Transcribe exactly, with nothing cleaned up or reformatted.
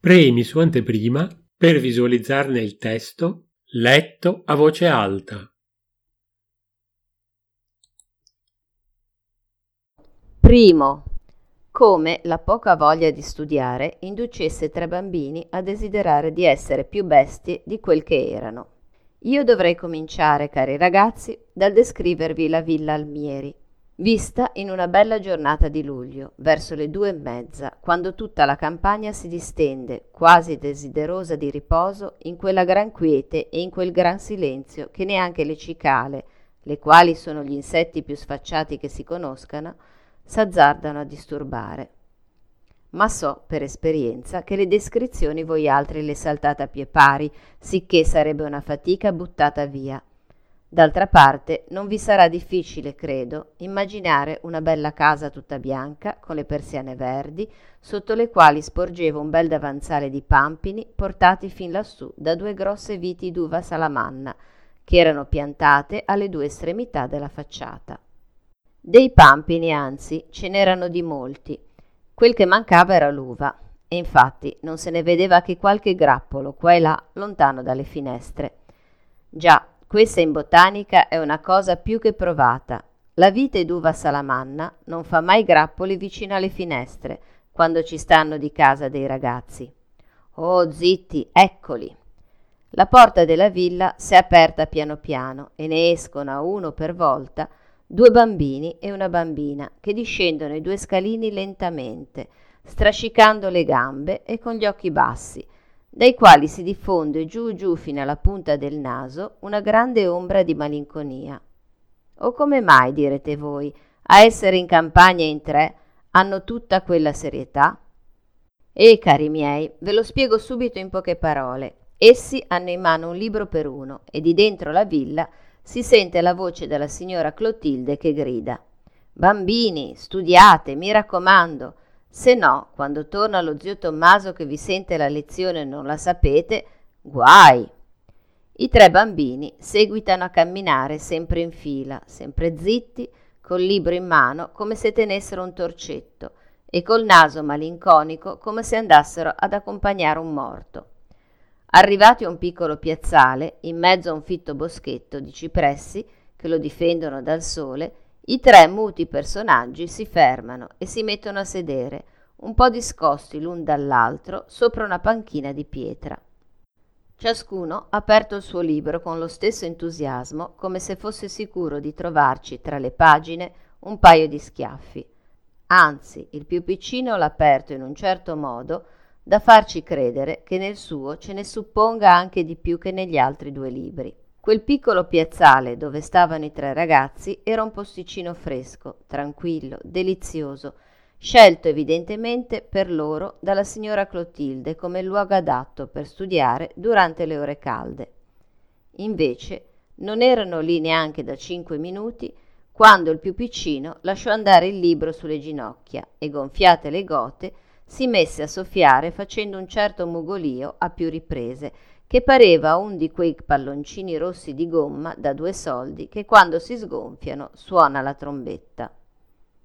Premi su anteprima per visualizzarne il testo letto a voce alta. Primo. Come la poca voglia di studiare inducesse tre bambini a desiderare di essere più bestie di quel che erano. Io dovrei cominciare, cari ragazzi, dal descrivervi la villa Almieri, vista in una bella giornata di luglio, verso le due e mezza, quando tutta la campagna si distende, quasi desiderosa di riposo, in quella gran quiete e in quel gran silenzio che neanche le cicale, le quali sono gli insetti più sfacciati che si conoscano, s'azzardano a disturbare. Ma so per esperienza che le descrizioni voi altri le saltate a pie pari, sicché sarebbe una fatica buttata via. D'altra parte non vi sarà difficile, credo, immaginare una bella casa tutta bianca, con le persiane verdi, sotto le quali sporgeva un bel davanzale di pampini portati fin lassù da due grosse viti d'uva salamanna, che erano piantate alle due estremità della facciata. Dei pampini, anzi, ce n'erano di molti. Quel che mancava era l'uva, e infatti non se ne vedeva che qualche grappolo qua e là lontano dalle finestre. Già, questa in botanica è una cosa più che provata. La vite d'uva salamanna non fa mai grappoli vicino alle finestre, quando ci stanno di casa dei ragazzi. Oh, zitti, eccoli! La porta della villa s'è aperta piano piano e ne escono a uno per volta due bambini e una bambina che discendono i due scalini lentamente, strascicando le gambe e con gli occhi bassi, dai quali si diffonde giù giù fino alla punta del naso una grande ombra di malinconia. O come mai, direte voi, a essere in campagna in tre hanno tutta quella serietà? E, cari miei, ve lo spiego subito in poche parole. Essi hanno in mano un libro per uno e di dentro la villa si sente la voce della signora Clotilde che grida: «Bambini, studiate, mi raccomando! Se no, quando torna lo zio Tommaso che vi sente la lezione e non la sapete, guai!» I tre bambini seguitano a camminare sempre in fila, sempre zitti, col libro in mano come se tenessero un torcetto e col naso malinconico come se andassero ad accompagnare un morto. Arrivati a un piccolo piazzale, in mezzo a un fitto boschetto di cipressi che lo difendono dal sole, i tre muti personaggi si fermano e si mettono a sedere, un po' discosti l'un dall'altro, sopra una panchina di pietra. Ciascuno ha aperto il suo libro con lo stesso entusiasmo, come se fosse sicuro di trovarci tra le pagine un paio di schiaffi. Anzi, il più piccino l'ha aperto in un certo modo da farci credere che nel suo ce ne supponga anche di più che negli altri due libri. Quel piccolo piazzale dove stavano i tre ragazzi era un posticino fresco, tranquillo, delizioso, scelto evidentemente per loro dalla signora Clotilde come luogo adatto per studiare durante le ore calde. Invece non erano lì neanche da cinque minuti quando il più piccino lasciò andare il libro sulle ginocchia e, gonfiate le gote, si messe a soffiare facendo un certo mugolio a più riprese, che pareva un di quei palloncini rossi di gomma da due soldi che quando si sgonfiano suona la trombetta.